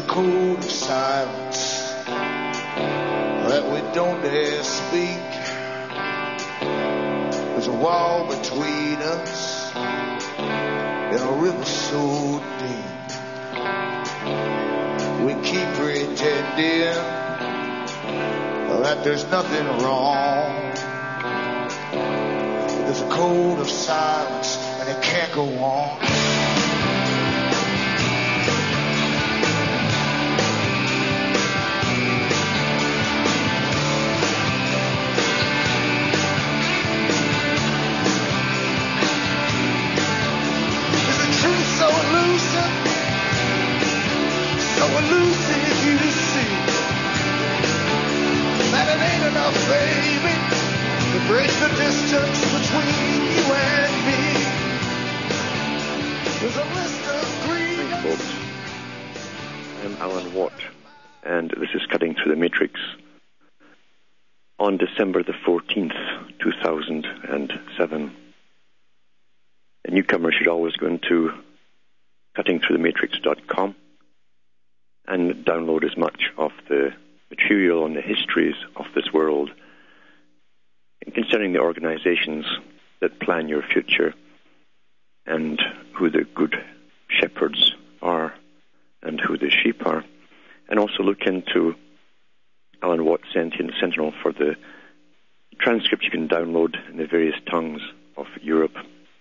code of silence that we don't dare speak. There's a wall between us in a river so deep. We keep pretending that there's nothing wrong. There's a code of silence and it can't go on. Elusive, you see that it ain't enough, baby, to bridge the distance between you and me. There's a list of green. Hi, folks. I'm Alan Watt, and this is Cutting Through the Matrix. On December the 14th, 2007, a newcomer should always go into cuttingthroughthematrix.com and download as much of the material on the histories of this world, and concerning the organizations that plan your future and who the good shepherds are and who the sheep are. And also look into Alan Watt Sentient Sentinel for the transcript you can download in the various tongues of Europe.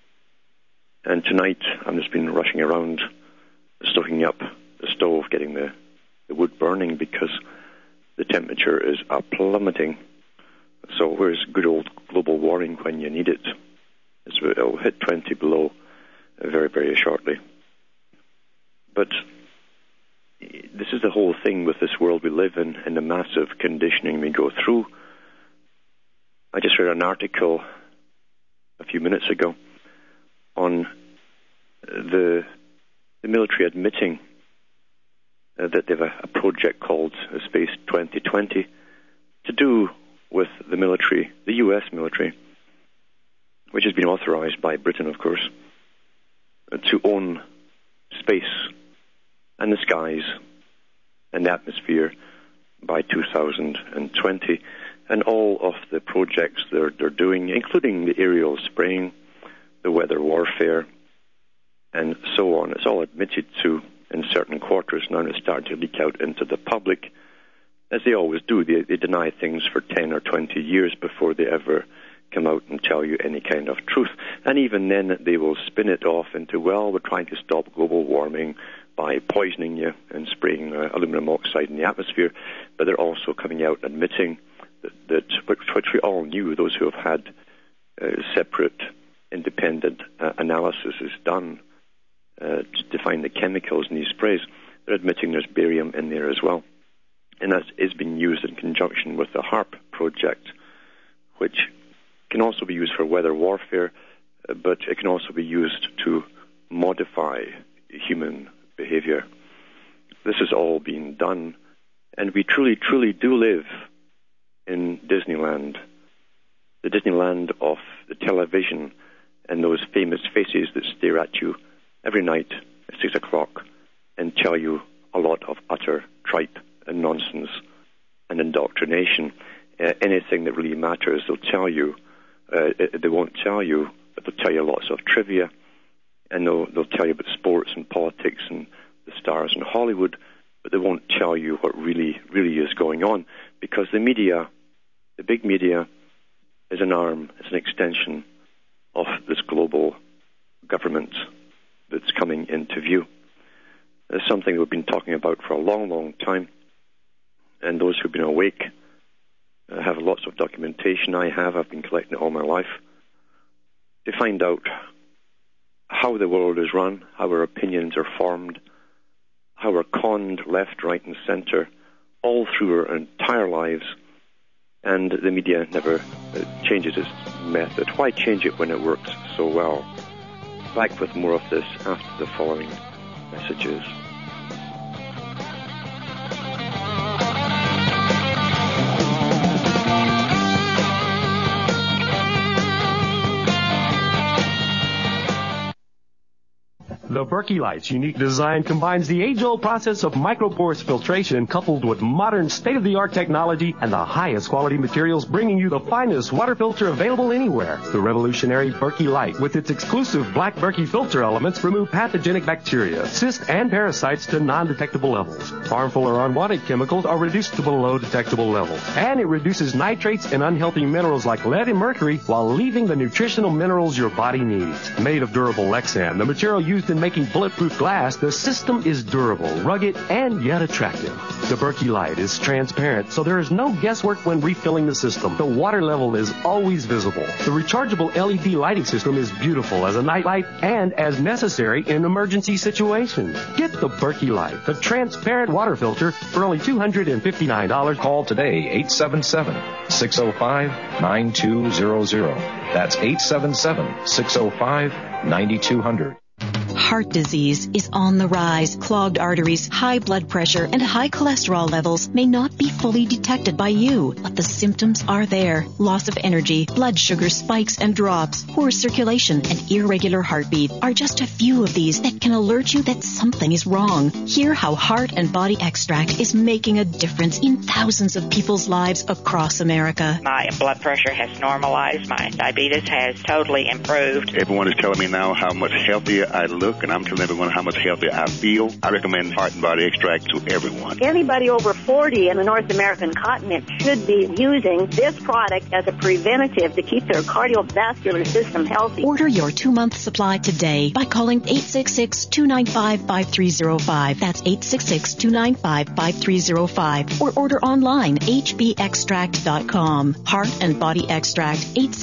And tonight I've just been rushing around, stoking up the stove, getting the wood burning because the temperature is plummeting. So where's good old global warming when you need it? It'll hit 20 below very, very shortly. But this is the whole thing with this world we live in and the massive conditioning we go through. I just read an article a few minutes ago on the military admitting that they have a project called Space 2020 to do with the military, the US military, which has been authorized by Britain, of course, to own space and the skies and the atmosphere by 2020. And all of the projects they're doing, including the aerial spraying, the weather warfare, and so on, it's all admitted to in certain quarters now, and it's starting to leak out into the public, as they always do. They deny things for 10 or 20 years before they ever come out and tell you any kind of truth. And even then, they will spin it off into, well, we're trying to stop global warming by poisoning you and spraying aluminum oxide in the atmosphere. But they're also coming out admitting that which we all knew, those who have had separate, independent analysis is done to find the chemicals in these sprays. They're admitting there's barium in there as well. And that is being used in conjunction with the HARP project, which can also be used for weather warfare, but it can also be used to modify human behavior. This is all being done, and we truly, truly do live in Disneyland, the Disneyland of the television and those famous faces that stare at you every night at 6 o'clock and tell you a lot of utter tripe and nonsense and indoctrination. Anything that really matters, they'll tell you. They won't tell you, but they'll tell you lots of trivia, and they'll tell you about sports and politics and the stars in Hollywood, but they won't tell you what really, really is going on, because the media, the big media, is an arm, it's an extension of this global government that's coming into view. It's something we've been talking about for a long, long time, and those who've been awake have lots of documentation. I've been collecting it all my life to find out how the world is run, how our opinions are formed, how we're conned left, right, and center all through our entire lives, and the media never changes its method. Why change it when it works so well? Back with more of this after the following messages. The Berkey Light's unique design combines the age-old process of microporous filtration coupled with modern state-of-the-art technology and the highest quality materials, bringing you the finest water filter available anywhere. The revolutionary Berkey Light, with its exclusive black Berkey filter elements, remove pathogenic bacteria, cysts, and parasites to non-detectable levels. Harmful or unwanted chemicals are reduced to below detectable levels. And it reduces nitrates and unhealthy minerals like lead and mercury while leaving the nutritional minerals your body needs. Made of durable Lexan, the material used in making bulletproof glass, the system is durable, rugged, and yet attractive. The Berkey Light is transparent, so there is no guesswork when refilling the system. The water level is always visible. The rechargeable LED lighting system is beautiful as a night light and as necessary in emergency situations. Get the Berkey Light, the transparent water filter, for only $259. Call today, 877-605-9200. That's 877-605-9200. Heart disease is on the rise. Clogged arteries, high blood pressure, and high cholesterol levels may not be fully detected by you, but the symptoms are there. Loss of energy, blood sugar spikes and drops, poor circulation, and irregular heartbeat are just a few of these that can alert you that something is wrong. Hear how Heart and Body Extract is making a difference in thousands of people's lives across America. My blood pressure has normalized. My diabetes has totally improved. Everyone is telling me now how much healthier I look, and I'm telling everyone how much healthier I feel. I recommend Heart and Body Extract to everyone. Anybody over 40 in the North American continent should be using this product as a preventative to keep their cardiovascular system healthy. Order your 2-month supply today by calling 866-295-5305. That's 866-295-5305. Or order online, hbextract.com. Heart and Body Extract,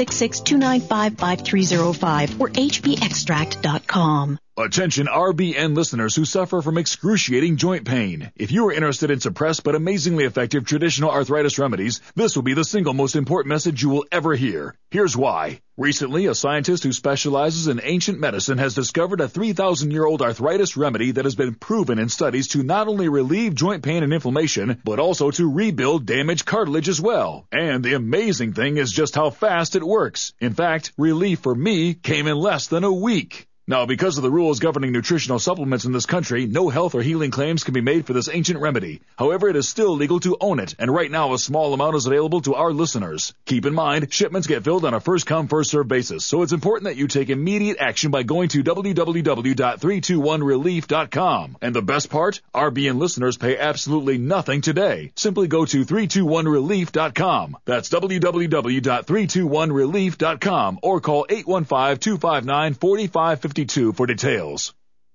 866-295-5305 or hbextract.com. Attention RBN listeners who suffer from excruciating joint pain. If you are interested in suppressed but amazingly effective traditional arthritis remedies, this will be the single most important message you will ever hear. Here's why. Recently, a scientist who specializes in ancient medicine has discovered a 3,000-year-old arthritis remedy that has been proven in studies to not only relieve joint pain and inflammation, but also to rebuild damaged cartilage as well. And the amazing thing is just how fast it works. In fact, relief for me came in less than a week. Now, because of the rules governing nutritional supplements in this country, no health or healing claims can be made for this ancient remedy. However, it is still legal to own it, and right now a small amount is available to our listeners. Keep in mind, shipments get filled on a first-come, first-served basis, so it's important that you take immediate action by going to www.321relief.com. And the best part? RBN listeners pay absolutely nothing today. Simply go to 321relief.com. That's www.321relief.com or call 815-259-4552 for details.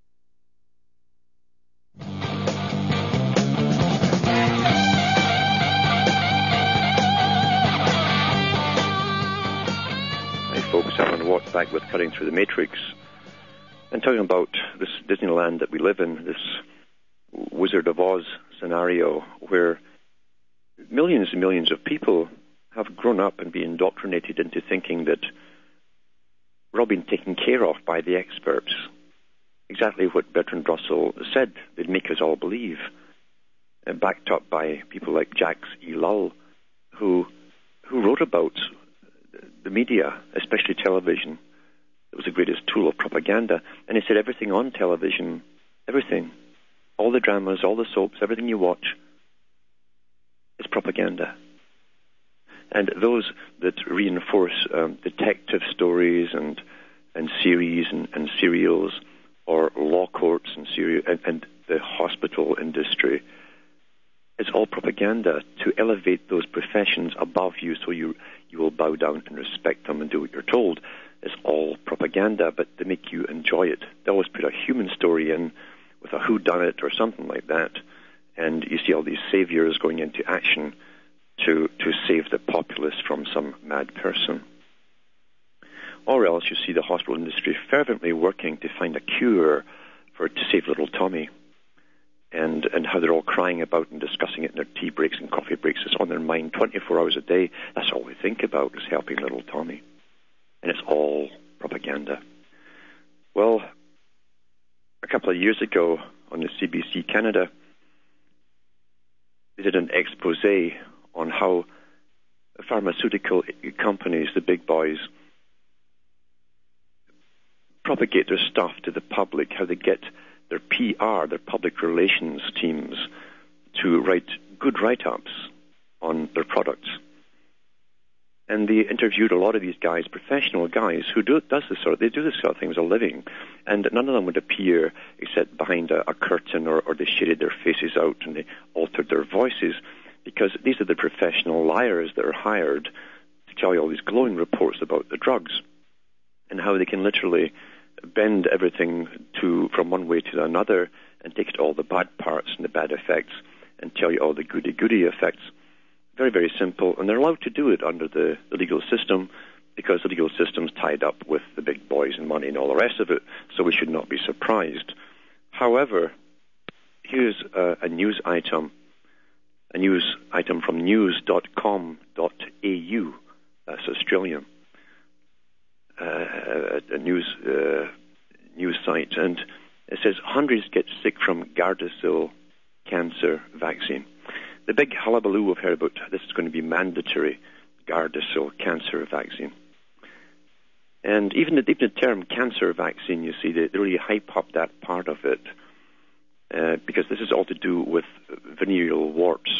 Hi folks, Alan Watt back with Cutting Through the Matrix and talking about this Disneyland that we live in, this Wizard of Oz scenario where millions and millions of people have grown up and been indoctrinated into thinking that we're all being taken care of by the experts. Exactly what Bertrand Russell said they'd make us all believe, and backed up by people like Jacques E. Lull, who wrote about the media, especially television. It was the greatest tool of propaganda. And he said everything on television, everything, all the dramas, all the soaps, everything you watch is propaganda. And those that reinforce detective stories and series and serials, or law courts and the hospital industry, it's all propaganda to elevate those professions above you, so you will bow down and respect them and do what you're told. It's all propaganda, but they make you enjoy it. They always put a human story in with a whodunit or something like that, and you see all these saviors going into action to save the populace from some mad person. Or else you see the hospital industry fervently working to find a cure to save little Tommy, and how they're all crying about and discussing it in their tea breaks and coffee breaks. It's on their mind 24 hours a day. That's all they think about, is helping little Tommy. And it's all propaganda. Well, a couple of years ago on the CBC Canada, they did an expose on how pharmaceutical companies, the big boys, propagate their stuff to the public, how they get their PR, their public relations teams, to write good write-ups on their products. And they interviewed a lot of these guys, professional guys, who do this sort of thing as a living. And none of them would appear except behind a curtain, or they shaded their faces out and they altered their voices, because these are the professional liars that are hired to tell you all these glowing reports about the drugs and how they can literally bend everything from one way to another and take all the bad parts and the bad effects and tell you all the goody-goody effects. Very, very simple, and they're allowed to do it under the legal system, because the legal system's tied up with the big boys and money and all the rest of it, so we should not be surprised. However, here's a news item from news.com.au, that's Australian, a news site, and it says hundreds get sick from Gardasil cancer vaccine. The big hullabaloo we've heard about this is going to be mandatory, Gardasil cancer vaccine. And even the term cancer vaccine, you see, they really hype up that part of it, because this is all to do with venereal warts.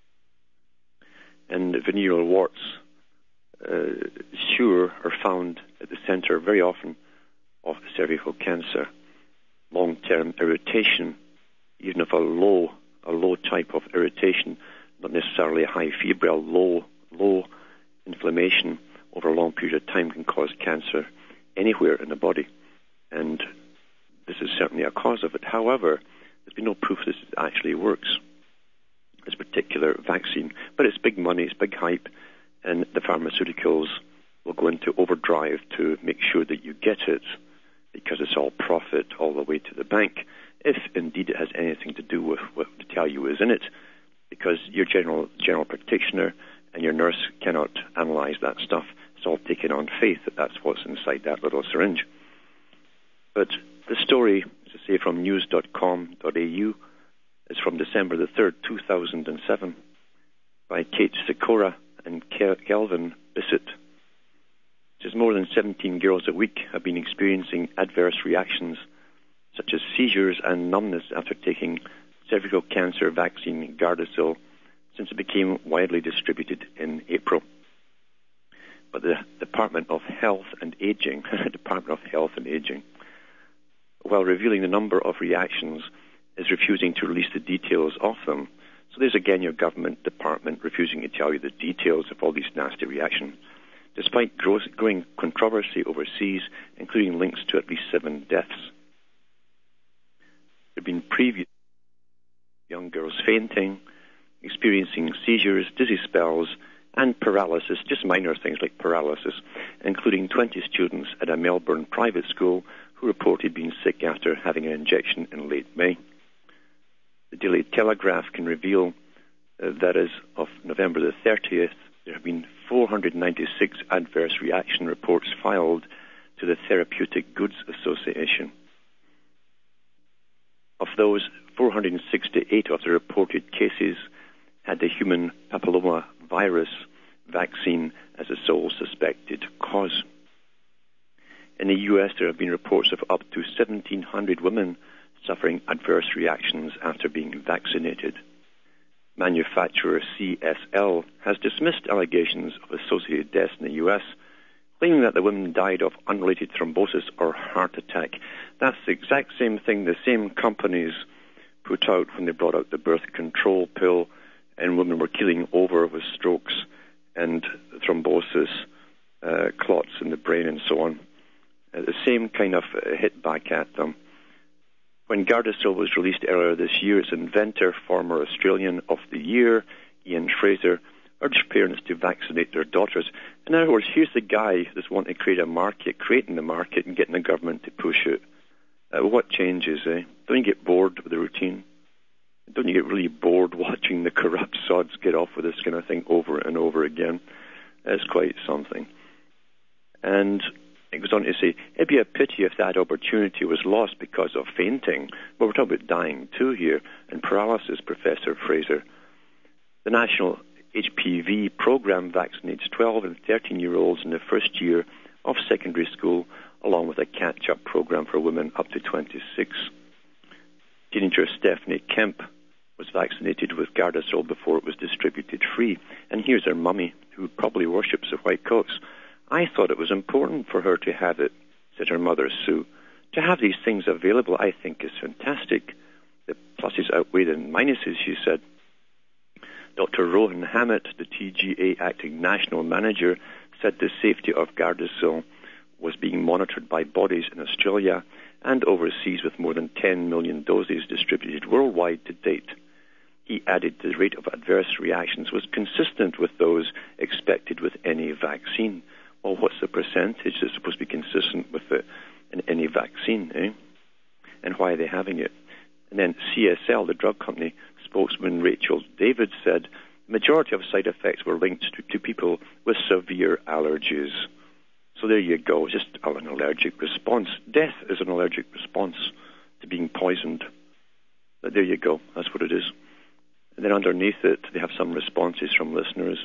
And venereal warts, are found at the center very often of cervical cancer. Long-term irritation, even of a low type of irritation, not necessarily a high febrile, low inflammation over a long period of time, can cause cancer anywhere in the body. And this is certainly a cause of it. However, there's been no proof this actually works, this particular vaccine. But it's big money, it's big hype, and the pharmaceuticals will go into overdrive to make sure that you get it, because it's all profit all the way to the bank, if indeed it has anything to do with what to tell you is in it, because your general practitioner and your nurse cannot analyze that stuff. It's all taken on faith that that's what's inside that little syringe. But the story, as I say, from news.com.au, is from December the 3rd, 2007, by Kate Sikora and Kelvin Bissett. It says more than 17 girls a week have been experiencing adverse reactions such as seizures and numbness after taking cervical cancer vaccine Gardasil since it became widely distributed in April. But the Department of Health and Aging, while revealing the number of reactions, is refusing to release the details of them. So there's again your government department refusing to tell you the details of all these nasty reactions, despite growing controversy overseas, including links to at least 7 deaths. There have been previous young girls fainting, experiencing seizures, dizzy spells, and paralysis, just minor things like paralysis, including 20 students at a Melbourne private school who reported being sick after having an injection in late May. The Daily Telegraph can reveal that as of November the 30th, there have been 496 adverse reaction reports filed to the Therapeutic Goods Association. Of those, 468 of the reported cases had the human papilloma virus vaccine as a sole suspected cause. In the U.S., there have been reports of up to 1,700 women suffering adverse reactions after being vaccinated. Manufacturer CSL has dismissed allegations of associated deaths in the U.S., claiming that the women died of unrelated thrombosis or heart attack. That's the exact same thing the same companies put out when they brought out the birth control pill, and women were keeling over with strokes and thrombosis, clots in the brain and so on. The same kind of hit back at them. When Gardasil was released earlier this year, its inventor, former Australian of the Year, Ian Fraser, urged parents to vaccinate their daughters. In other words, here's the guy that's wanting to create a market, creating the market and getting the government to push it. What changes, eh? Don't you get bored with the routine? Don't you get really bored watching the corrupt sods get off with this kind of thing over and over again? It's quite something. And it goes on to say, it'd be a pity if that opportunity was lost because of fainting. But we're talking about dying too here, and paralysis, Professor Fraser. The National HPV program vaccinates 12 and 13-year-olds in the first year of secondary school along with a catch-up program for women up to 26. Teenager Stephanie Kemp was vaccinated with Gardasil before it was distributed free. And here's her mummy, who probably worships the white coats. I thought it was important for her to have it, said her mother, Sue. To have these things available, I think, is fantastic. The pluses outweigh the minuses, she said. Dr. Rohan Hammett, the TGA acting national manager, said the safety of Gardasil was being monitored by bodies in Australia and overseas, with more than 10 million doses distributed worldwide to date. He added the rate of adverse reactions was consistent with those expected with any vaccine. Well, what's the percentage that's supposed to be consistent with any vaccine, eh? And why are they having it? And then CSL, the drug company spokesman Rachel David, said the majority of side effects were linked to people with severe allergies. So there you go, just an allergic response. Death is an allergic response to being poisoned. But there you go, that's what it is. And then underneath it, they have some responses from listeners.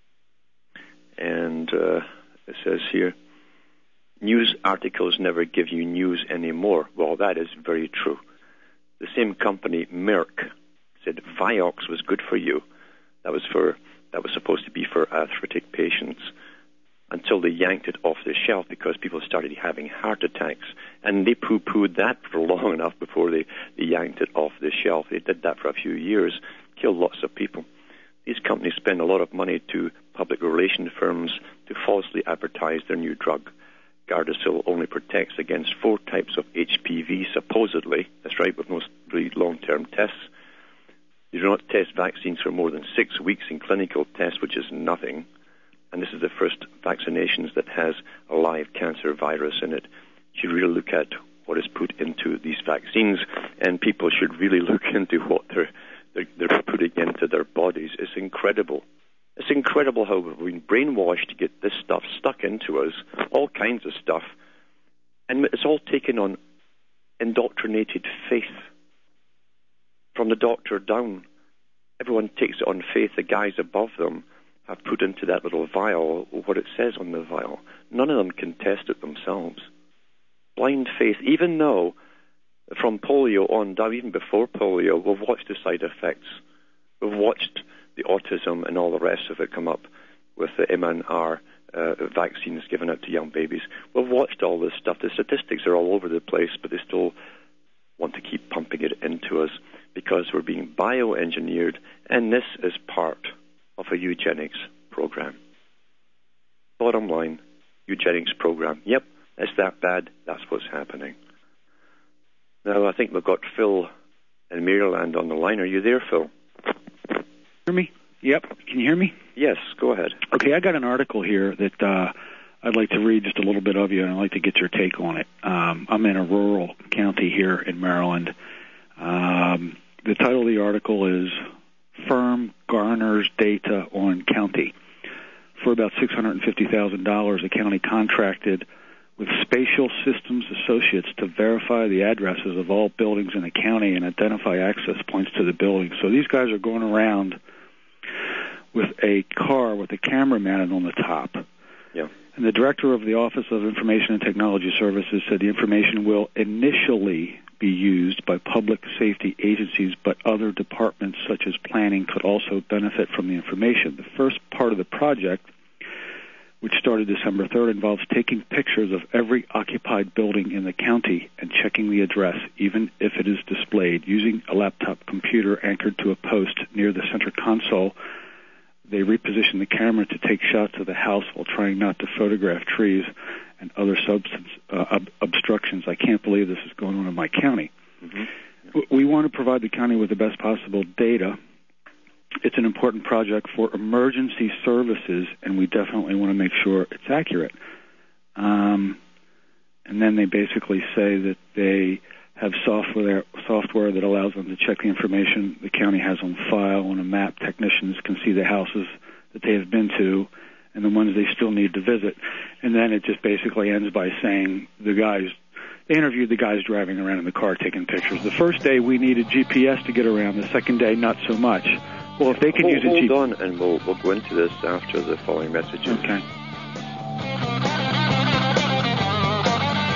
And it says here, news articles never give you news anymore. Well, that is very true. The same company, Merck, said Vioxx was good for you. That was supposed to be for arthritic patients, until they yanked it off the shelf because people started having heart attacks. And they poo-pooed that for long enough before they yanked it off the shelf. They did that for a few years, killed lots of people. These companies spend a lot of money to public relation firms to falsely advertise their new drug. Gardasil only protects against 4 types of HPV, supposedly. That's right, with no really long-term tests. They do not test vaccines for more than 6 weeks in clinical tests, which is nothing. And this is the first vaccinations that has a live cancer virus in it. You should really look at what is put into these vaccines, and people should really look into what they're putting into their bodies. It's incredible. It's incredible how we've been brainwashed to get this stuff stuck into us, all kinds of stuff. And it's all taken on indoctrinated faith. From the doctor down, everyone takes it on faith. The guys above them have put into that little vial what it says on the vial. None of them can test it themselves. Blind faith, even though from polio on down, even before polio, we've watched the side effects. We've watched the autism and all the rest of it come up with the MNR vaccines given out to young babies. We've watched all this stuff. The statistics are all over the place, but they still want to keep pumping it into us because we're being bioengineered, and this is part of a eugenics program. Bottom line, eugenics program. Yep, it's that bad. That's what's happening. Now, I think we've got Phil in Maryland on the line. Are you there, Phil? Hear me? Yep. Can you hear me? Yes, go ahead. Okay, I got an article here that I'd like to read just a little bit of you, and I'd like to get your take on it. I'm in a rural county here in Maryland. The title of the article is Firm Garners Data on County. For about $650,000, the county contracted with Spatial Systems Associates to verify the addresses of all buildings in the county and identify access points to the buildings. So these guys are going around with a car with a camera mounted on the top. Yeah. And the director of the Office of Information and Technology Services said the information will initially be used by public safety agencies, but other departments such as planning could also benefit from the information. The first part of the project, which started December 3rd, involves taking pictures of every occupied building in the county and checking the address, even if it is displayed. Using a laptop computer anchored to a post near the center console, they reposition the camera to take shots of the house while trying not to photograph trees and other obstructions. I can't believe this is going on in my county. Mm-hmm. We want to provide the county with the best possible data. It's an important project for emergency services, and we definitely want to make sure it's accurate. And then they basically say that they have software that allows them to check the information the county has on file. On a map, technicians can see the houses that they have been to and the ones they still need to visit. And then it just basically ends by saying they interviewed the guys driving around in the car taking pictures. The first day we needed GPS to get around. The second day, not so much. Well, if they can use a GPS... Hold on, and we'll go into this after the following messages. Okay.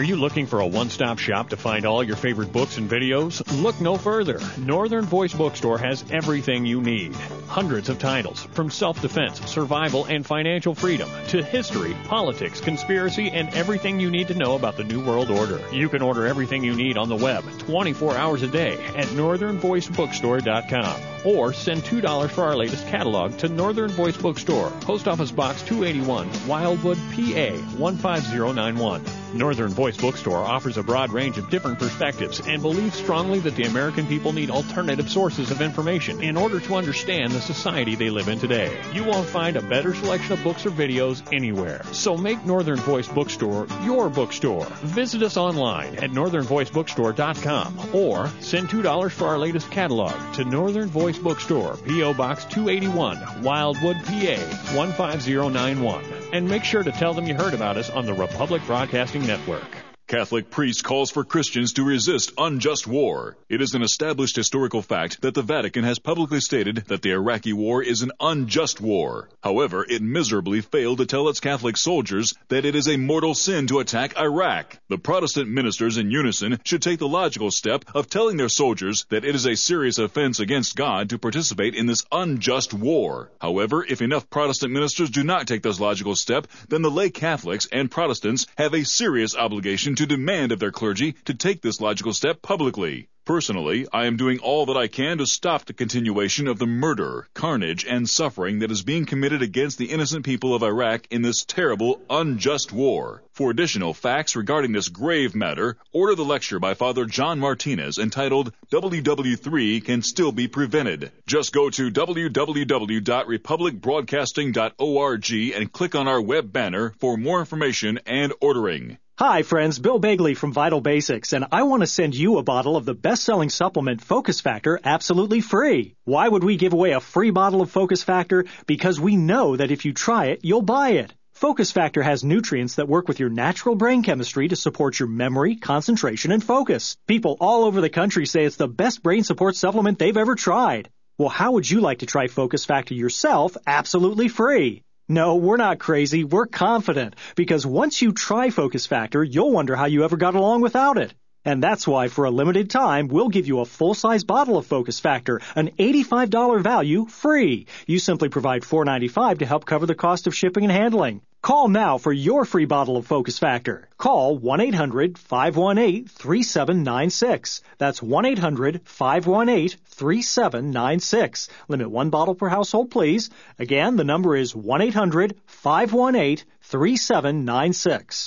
Are you looking for a one-stop shop to find all your favorite books and videos? Look no further. Northern Voice Bookstore has everything you need. Hundreds of titles, from self-defense, survival, and financial freedom, to history, politics, conspiracy, and everything you need to know about the New World Order. You can order everything you need on the web 24 hours a day at northernvoicebookstore.com. Or send $2 for our latest catalog to Northern Voice Bookstore, Post Office Box 281, Wildwood, PA 15091. Northern Voice Bookstore offers a broad range of different perspectives and believes strongly that the American people need alternative sources of information in order to understand the society they live in today. You won't find a better selection of books or videos anywhere. So make Northern Voice Bookstore your bookstore. Visit us online at northernvoicebookstore.com or send $2 for our latest catalog to Northern Voice Bookstore, P.O. Box 281, Wildwood, PA 15091. And make sure to tell them you heard about us on the Republic Broadcasting Network. Catholic priest calls for Christians to resist unjust war. It is an established historical fact that the Vatican has publicly stated that the Iraqi war is an unjust war. However, it miserably failed to tell its Catholic soldiers that it is a mortal sin to attack Iraq. The Protestant ministers in unison should take the logical step of telling their soldiers that it is a serious offense against God to participate in this unjust war. However, if enough Protestant ministers do not take this logical step, then the lay Catholics and Protestants have a serious obligation to demand of their clergy to take this logical step publicly. Personally, I am doing all that I can to stop the continuation of the murder, carnage, and suffering that is being committed against the innocent people of Iraq in this terrible, unjust war. For additional facts regarding this grave matter, order the lecture by Father John Martinez entitled WW3 Can Still Be Prevented. Just go to www.republicbroadcasting.org and click on our web banner for more information and ordering. Hi friends, Bill Bagley from Vital Basics, and I want to send you a bottle of the best-selling supplement Focus Factor absolutely free. Why would we give away a free bottle of Focus Factor? Because we know that if you try it, you'll buy it. Focus Factor has nutrients that work with your natural brain chemistry to support your memory, concentration, and focus. People all over the country say it's the best brain support supplement they've ever tried. Well, how would you like to try Focus Factor yourself absolutely free? No, we're not crazy. We're confident. Because once you try Focus Factor, you'll wonder how you ever got along without it. And that's why, for a limited time, we'll give you a full-size bottle of Focus Factor, an $85 value, free. You simply provide $4.95 to help cover the cost of shipping and handling. Call now for your free bottle of Focus Factor. Call 1-800-518-3796. That's 1-800-518-3796. Limit one bottle per household, please. Again, the number is 1-800-518-3796.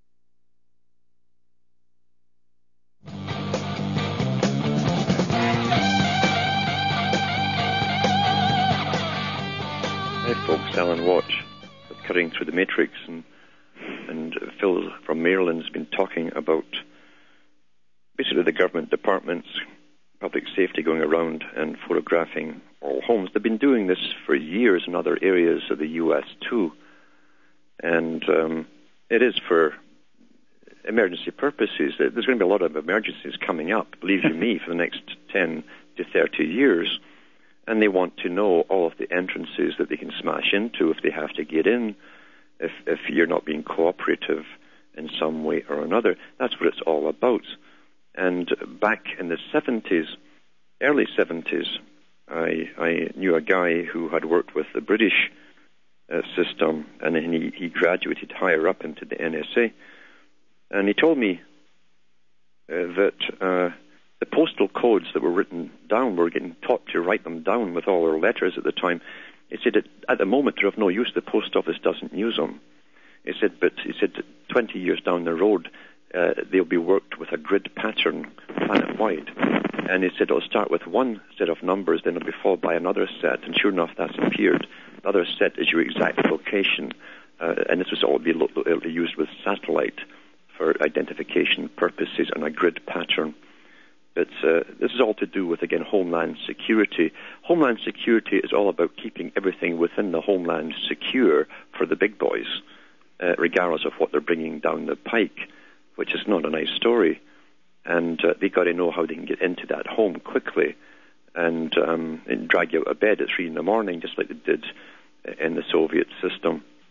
Hey folks, Alan Watts, Cutting Through the Matrix, and Phil from Maryland has been talking about basically the government departments, public safety going around and photographing all homes. They've been doing this for years in other areas of the U.S. too, and it is for emergency purposes. There's going to be a lot of emergencies coming up, believe you me, for the next 10 to 30 years. And they want to know all of the entrances that they can smash into if they have to get in, if you're not being cooperative in some way or another. That's what it's all about. And back in the 70s, early 70s, I knew a guy who had worked with the British system, and then he graduated higher up into the NSA. And he told me that the postal codes that were written down were getting taught to write them down with all our letters at the time. He said that at the moment they're of no use. The post office doesn't use them. He said 20 years down the road, they'll be worked with a grid pattern planet-wide. And he said it'll start with one set of numbers, then it'll be followed by another set. And sure enough, that's appeared. The other set is your exact location. And this was all be used with satellite for identification purposes and a grid pattern. But this is all to do with, again, Homeland Security. Homeland Security is all about keeping everything within the homeland secure for the big boys, regardless of what they're bringing down the pike, which is not a nice story. And they got to know how they can get into that home quickly and drag you out of bed at 3 in the morning, just like they did in the Soviet system.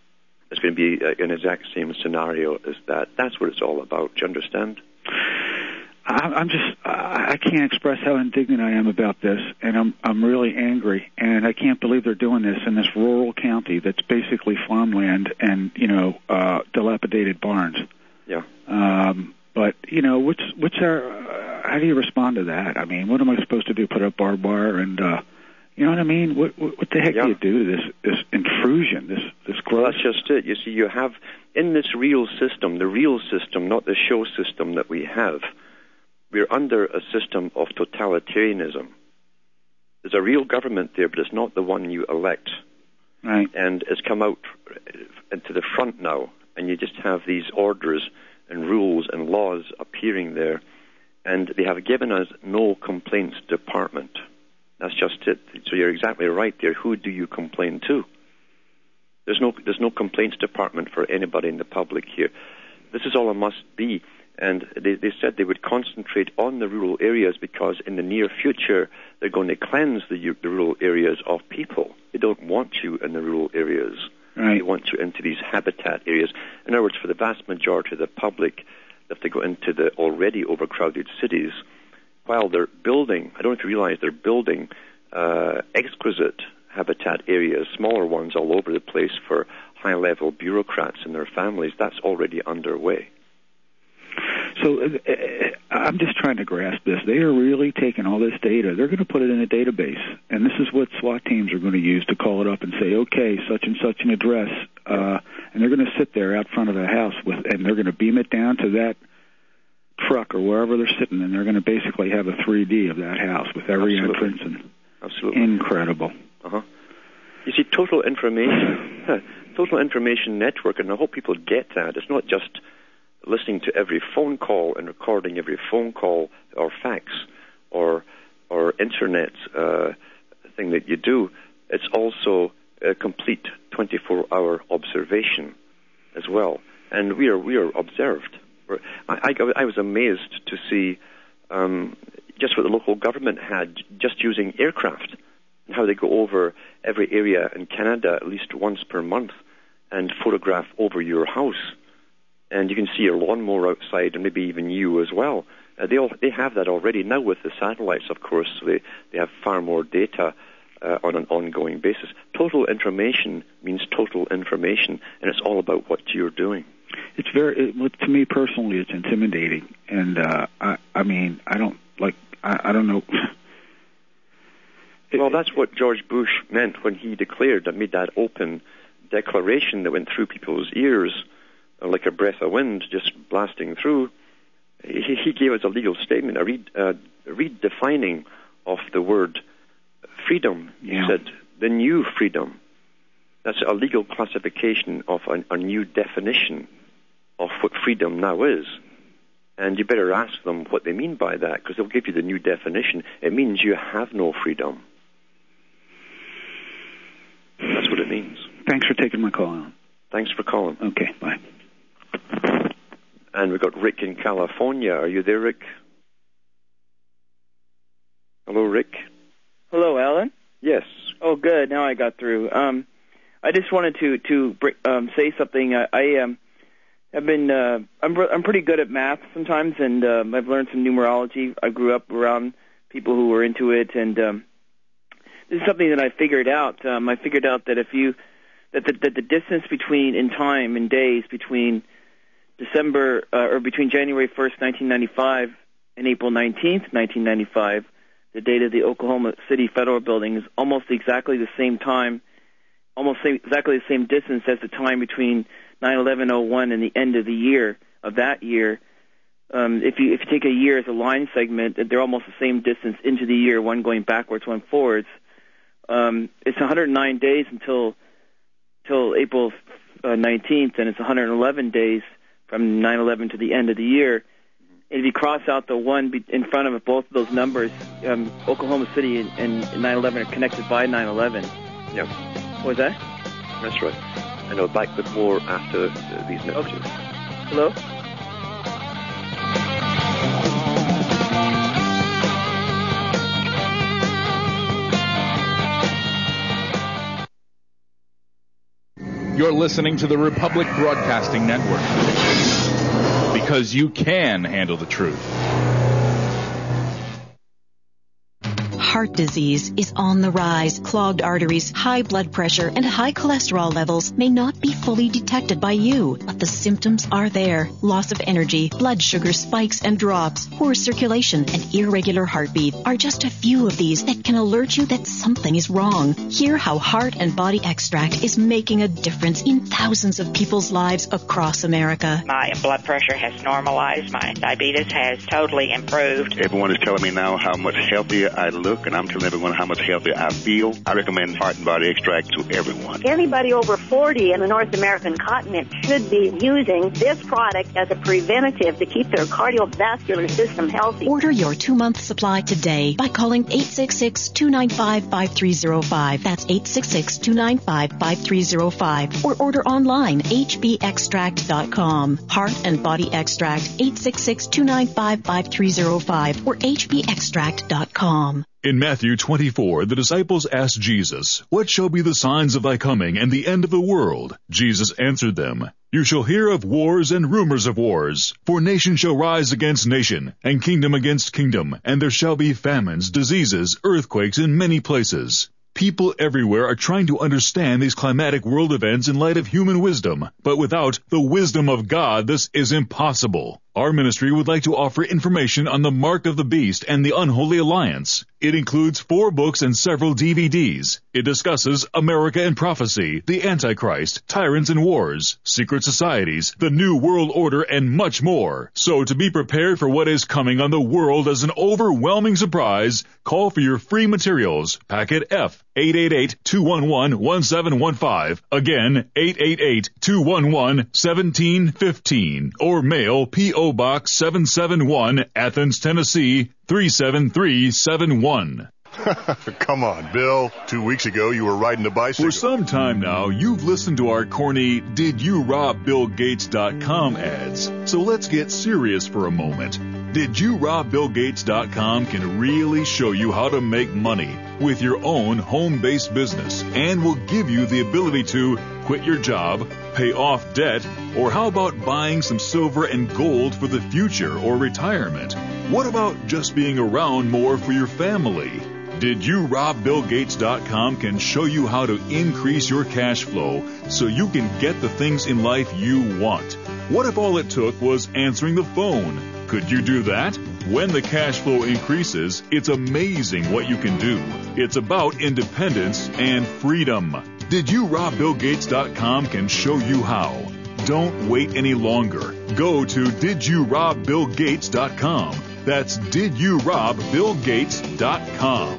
it's going to be an exact same scenario as that. That's what it's all about. Do you understand? I can't express how indignant I am about this, and I'm really angry, and I can't believe they're doing this in this rural county that's basically farmland and dilapidated barns. Yeah. But what's our? How do you respond to that? I mean, what am I supposed to do? Put up barbed wire and you know what I mean? What the heck do you do to this intrusion? This growth? Well, that's just it. You see, you have in this real system, the real system, not the show system that we have. We're under a system of totalitarianism. There's a real government there, but it's not the one you elect. Right. And it's come out into the front now, and you just have these orders and rules and laws appearing there, and they have given us no complaints department. That's just it. So you're exactly right there. Who do you complain to? There's no complaints department for anybody in the public here. This is all a must-be. And they said they would concentrate on the rural areas because in the near future they're going to cleanse the rural areas of people. They don't want you in the rural areas. Right. They want you into these habitat areas. In other words, for the vast majority of the public, if they go into the already overcrowded cities, while they're building, I don't know if you realize they're building exquisite habitat areas, smaller ones all over the place for high-level bureaucrats and their families. That's already underway. So I'm just trying to grasp this. They are really taking all this data. They're going to put it in a database, and this is what SWAT teams are going to use to call it up and say, okay, such and such an address, and they're going to sit there out front of the house and they're going to beam it down to that truck or wherever they're sitting, and they're going to basically have a 3D of that house with every entrance. And Absolutely. Incredible. Uh-huh. You see, total information network, and I hope people get that. It's not just listening to every phone call and recording every phone call or fax or internet thing that you do. It's also a complete 24-hour observation as well. And we are observed. I was amazed to see just what the local government had just using aircraft and how they go over every area in Canada at least once per month and photograph over your house. And you can see your lawnmower outside, and maybe even you as well. They have that already now with the satellites, of course. So they have far more data on an ongoing basis. Total information means total information, and it's all about what you're doing. It's to me personally, it's intimidating, and I don't know. Well, that's what George Bush meant when he made that open declaration that went through people's ears like a breath of wind just blasting through. He gave us a legal statement, a redefining of the word freedom. He said, the new freedom. That's a legal classification of a new definition of what freedom now is. And you better ask them what they mean by that, because they'll give you the new definition. It means you have no freedom. That's what it means. Thanks for taking my call, Alan. Thanks for calling. Okay, bye. And we've got Rick in California. Are you there, Rick? Hello, Rick. Hello, Alan. Yes. Oh, good. Now I got through. I just wanted to say something. I'm pretty good at math sometimes, and I've learned some numerology. I grew up around people who were into it, and this is something that I figured out. I figured out that that the distance in time in days between between January 1st, 1995 and April 19th, 1995, the date of the Oklahoma City Federal Building is almost exactly the same time, exactly the same distance as the time between 9/11/01 and the end of the year of that year. If you take a year as a line segment, they're almost the same distance into the year, one going backwards, one forwards. It's 109 days until April 19th, and it's 111 days from 9/11 to the end of the year. And if you cross out the one in front of both of those numbers, Oklahoma City and 9/11 are connected by 9/11. Yeah. What was that? That's right. I know. Back with more after these messages. Okay. Hello? You're listening to the Republic Broadcasting Network. Because you can handle the truth. Heart disease is on the rise. Clogged arteries, high blood pressure, and high cholesterol levels may not be fully detected by you, but the symptoms are there. Loss of energy, blood sugar spikes and drops, poor circulation, and irregular heartbeat are just a few of these that can alert you that something is wrong. Hear how Heart and Body Extract is making a difference in thousands of people's lives across America. My blood pressure has normalized. My diabetes has totally improved. Everyone is telling me now how much healthier I look, and I'm telling everyone how much healthier I feel. I recommend Heart and Body Extract to everyone. Anybody over 40 in the North American continent should be using this product as a preventative to keep their cardiovascular system healthy. Order your 2-month supply today by calling 866-295-5305. That's 866-295-5305. Or order online, hbextract.com. Heart and Body Extract, 866-295-5305 or hbextract.com. In Matthew 24, the disciples asked Jesus, "What shall be the signs of thy coming and the end of the world?" Jesus answered them, "You shall hear of wars and rumors of wars. For nation shall rise against nation, and kingdom against kingdom, and there shall be famines, diseases, earthquakes in many places." People everywhere are trying to understand these climatic world events in light of human wisdom, but without the wisdom of God, this is impossible. Our ministry would like to offer information on the Mark of the Beast and the Unholy Alliance. It includes 4 books and several DVDs. It discusses America and Prophecy, the Antichrist, Tyrants and Wars, Secret Societies, the New World Order, and much more. So to be prepared for what is coming on the world as an overwhelming surprise, call for your free materials. Packet F, 888-211-1715. Again, 888-211-1715. Or mail P.O. Box 771, Athens, Tennessee, 37371. Come on, Bill. 2 weeks ago, you were riding a bicycle. For some time now, you've listened to our corny DidYouRobBillGates.com ads. So let's get serious for a moment. DidYouRobBillGates.com can really show you how to make money with your own home-based business and will give you the ability to quit your job, pay off debt, or how about buying some silver and gold for the future or retirement? What about just being around more for your family? DidYouRobBillGates.com can show you how to increase your cash flow so you can get the things in life you want. What if all it took was answering the phone? Could you do that? When the cash flow increases, it's amazing what you can do. It's about independence and freedom. DidYouRobBillGates.com can show you how. Don't wait any longer. Go to DidYouRobBillGates.com. That's DidYouRobBillGates.com.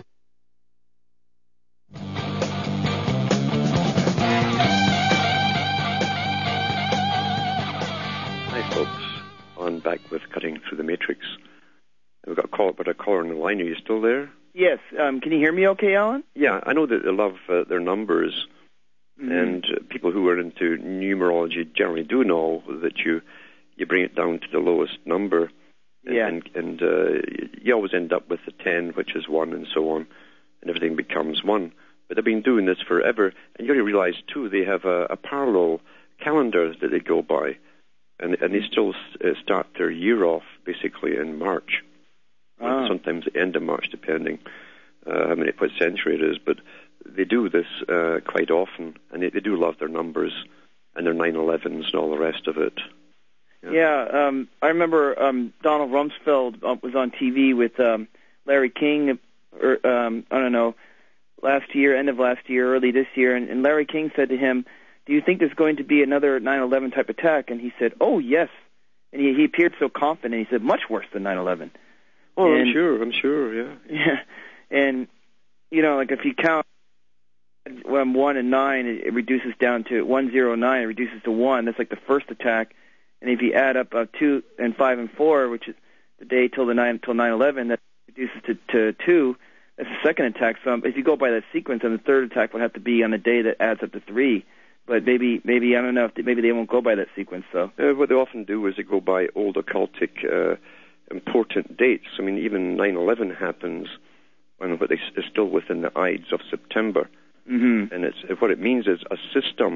Hi, folks. On back with Cutting Through the Matrix. We've got a caller on the line. Are you still there? Yes. Can you hear me okay, Alan? Yeah, I know that they love their numbers, and people who are into numerology generally do know that you bring it down to the lowest number, and you always end up with the 10, which is 1, and so on, and everything becomes 1. But they've been doing this forever, and you got to realize, too, they have a parallel calendar that they go by, and they still start their year off, basically, in March. Sometimes the end of March, depending what century it is, but they do this quite often, and they do love their numbers and their 9/11s and all the rest of it. Yeah, I remember Donald Rumsfeld was on TV with Larry King, I don't know, end of last year, early this year, and Larry King said to him, "Do you think there's going to be another 9/11 type attack?" And he said, "Oh, yes." And he appeared so confident. He said, "Much worse than 9/11. Oh, and, I'm sure, yeah. Yeah, and, like if you count 1 and 9, it reduces down to 109, it reduces to 1. That's like the first attack. And if you add up 2 and 5 and 4, which is the day till 9/11, that reduces to 2. That's the second attack. So if you go by that sequence, then the third attack would have to be on a day that adds up to 3. But maybe I don't know, maybe they won't go by that sequence. So what they often do is they go by old occultic important dates. I mean, even 9/11 happens but it's still within the Ides of September. Mm-hmm. And what it means is a system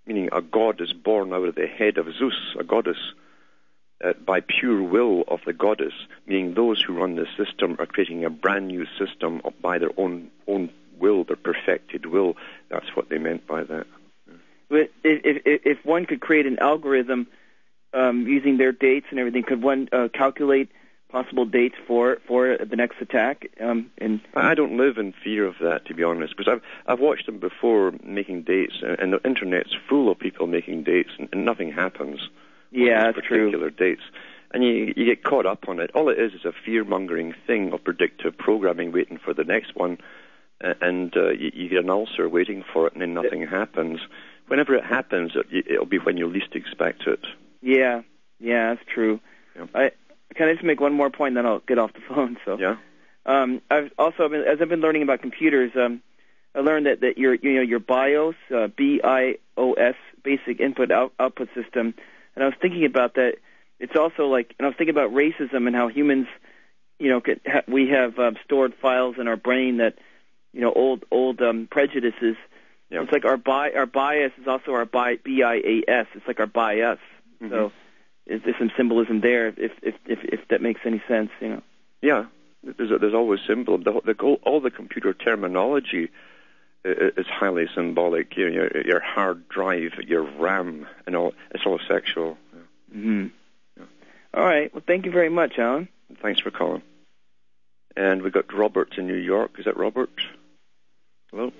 meaning a god is born out of the head of Zeus, a goddess, by pure will of the goddess, meaning those who run the system are creating a brand new system by their own will, their perfected will. That's what they meant by that. But if one could create an algorithm using their dates and everything, could one calculate possible dates for the next attack? I don't live in fear of that, to be honest, because I've watched them before making dates, and the internet's full of people making dates, and nothing happens. Yeah, that's true. Particular dates, and you get caught up on it. All it is a fear-mongering thing of predictive programming, waiting for the next one, and you get an ulcer waiting for it, and then nothing happens. Whenever it happens, it'll be when you least expect it. Yeah, that's true. Yeah. Can I just make one more point, then I'll get off the phone? So yeah. I've also as I've been learning about computers, I learned that your BIOS, BIOS, basic input output system. And I was thinking about that. It's also like, and I was thinking about racism and how humans, we have stored files in our brain that, old prejudices. Yeah. It's like our bias is also our BIAS. It's like our bias. Mm-hmm. So there's some symbolism there, if that makes any sense, Yeah, there's always symbol. All the computer terminology is highly symbolic. Your hard drive, your RAM, and all. It's all sexual. Yeah. Mm-hmm. Yeah. All right. Well, thank you very much, Alan. Thanks for calling. And we've got Robert in New York. Is that Robert? Hello?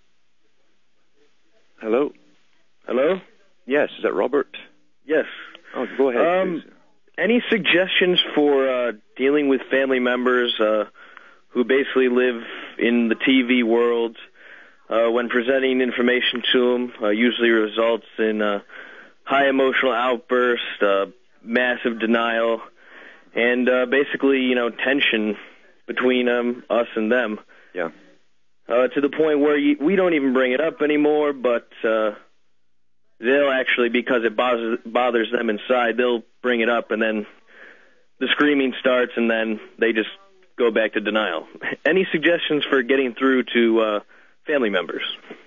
Hello? Hello? Yes, is that Robert? Yes. Oh, go ahead, please. Any suggestions for dealing with family members who basically live in the TV world? When presenting information to them, usually results in high emotional outburst, massive denial, and basically, tension between us and them. Yeah. To the point where we don't even bring it up anymore, but they'll actually, because it bothers them inside, they'll bring it up, and then the screaming starts, and then they just go back to denial. Any suggestions for getting through to family members?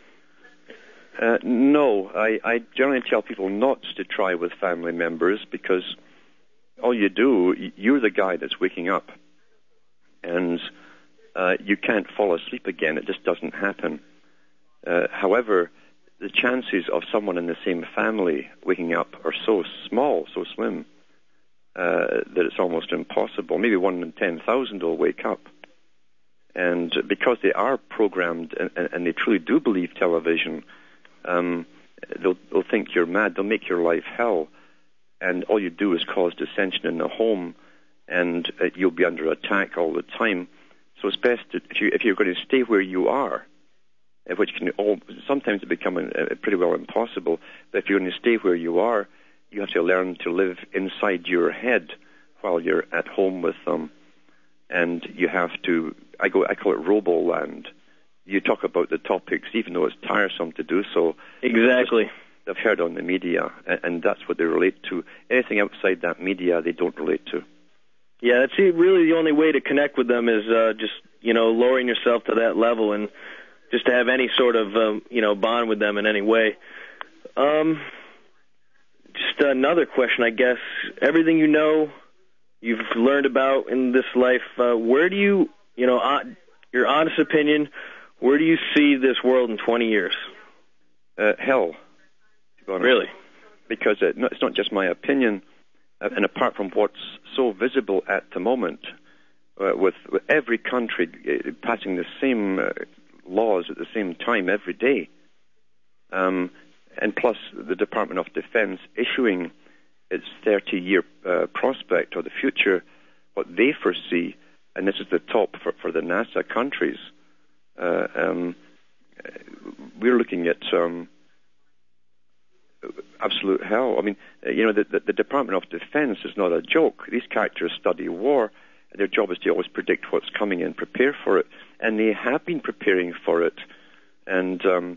No, I generally tell people not to try with family members, because all you do, you're the guy that's waking up, and you can't fall asleep again. It just doesn't happen. However, the chances of someone in the same family waking up are so small, so slim, that it's almost impossible. Maybe 1 in 10,000 will wake up. And because they are programmed and they truly do believe television, they'll think you're mad. They'll make your life hell. And all you do is cause dissension in the home, and you'll be under attack all the time. So it's best if you're going to stay where you are, which can sometimes become pretty well impossible. But if you're going to stay where you are, you have to learn to live inside your head while you're at home with them. And you have to, I call it Roboland. You talk about the topics, even though it's tiresome to do so. Exactly. They've heard on the media, and that's what they relate to. Anything outside that media, they don't relate to. Yeah, that's really the only way to connect with them is just, lowering yourself to that level and just to have any sort of, bond with them in any way. Just another question, I guess. Everything you've learned about in this life, where do you, your honest opinion, where do you see this world in 20 years? Hell. Really? Because it's not just my opinion, and apart from what's so visible at the moment, with every country passing the same laws at the same time every day, and plus the Department of Defense issuing its 30-year prospect or the future, what they foresee, and this is the top for the NASA countries, we're looking at absolute hell. I mean, the Department of Defense is not a joke. These characters study war. Their job is to always predict what's coming and prepare for it. And they have been preparing for it. And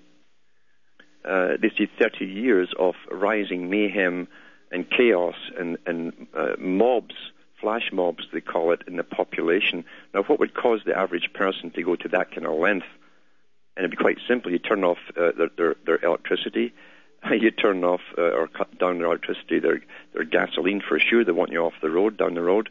they see 30 years of rising mayhem and chaos and mobs, flash mobs they call it, in the population. Now, what would cause the average person to go to that kind of length? And it'd be quite simple. You turn off their electricity, You turn off or cut down their electricity, their gasoline for sure. They want you off the road, down the road.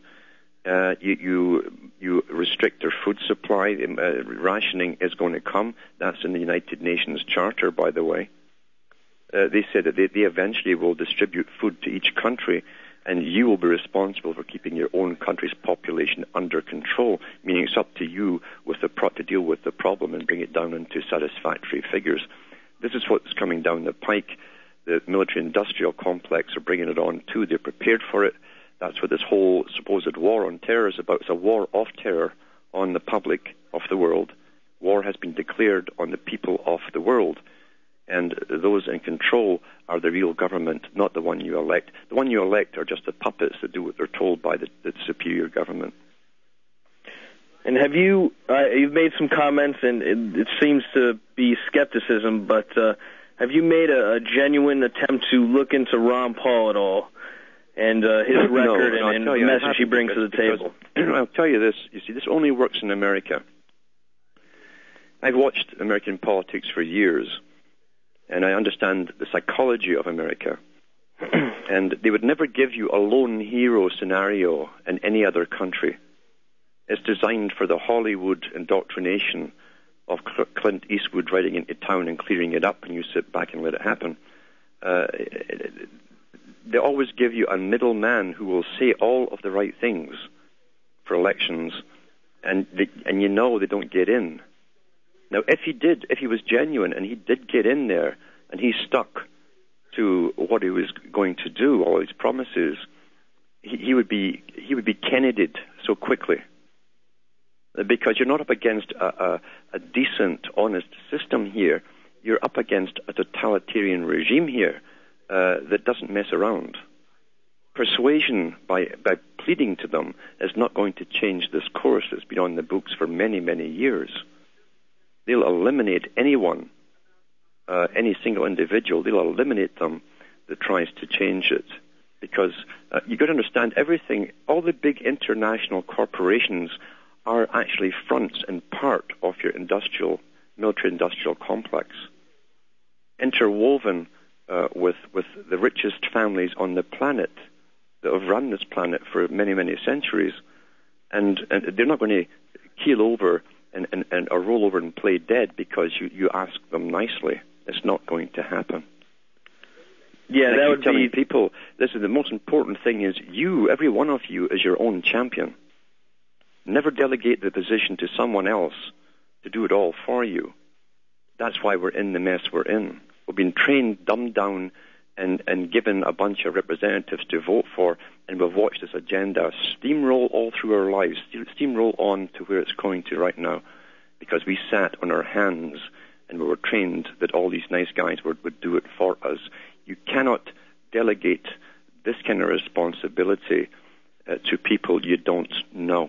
You restrict their food supply. Rationing is going to come. That's in the United Nations Charter, by the way. They said that they eventually will distribute food to each country, and you will be responsible for keeping your own country's population under control, meaning it's up to you to deal with the problem and bring it down into satisfactory figures. This is what's coming down the pike. The military-industrial complex are bringing it on too. They're prepared for it. That's what this whole supposed war on terror is about. It's a war of terror on the public of the world. War has been declared on the people of the world. And those in control are the real government, not the one you elect. The one you elect are just the puppets that do what they're told by the superior government. And have you've made some comments, and it seems to be skepticism, but have you made a genuine attempt to look into Ron Paul at all and his record and the message he brings to the table? I'll tell you this. You see, this only works in America. I've watched American politics for years, and I understand the psychology of America. And they would never give you a lone hero scenario in any other country. It's designed for the Hollywood indoctrination of Clint Eastwood riding into town and clearing it up, and you sit back and let it happen. They always give you a middleman who will say all of the right things for elections, and you know they don't get in. Now, if he was genuine and he did get in there and he stuck to what he was going to do, all his promises, he would be Kennedy'd so quickly. Because you're not up against a decent, honest system here. You're up against a totalitarian regime here that doesn't mess around. Persuasion by pleading to them is not going to change this course that's been on the books for many, many years. They'll eliminate anyone, any single individual. They'll eliminate them that tries to change it. Because you've got to understand everything, all the big international corporations are actually fronts and part of your military-industrial complex, interwoven with the richest families on the planet that have run this planet for many, many centuries, and they're not going to keel over or roll over and play dead because you ask them nicely. It's not going to happen. Yeah, that would telling people, this is the most important thing: is you, every one of you, is your own champion. Never delegate the position to someone else to do it all for you. That's why we're in the mess we're in. We've been trained, dumbed down, and given a bunch of representatives to vote for, and we've watched this agenda steamroll all through our lives, steamroll on to where it's going to right now, because we sat on our hands and we were trained that all these nice guys would do it for us. You cannot delegate this kind of responsibility to people you don't know.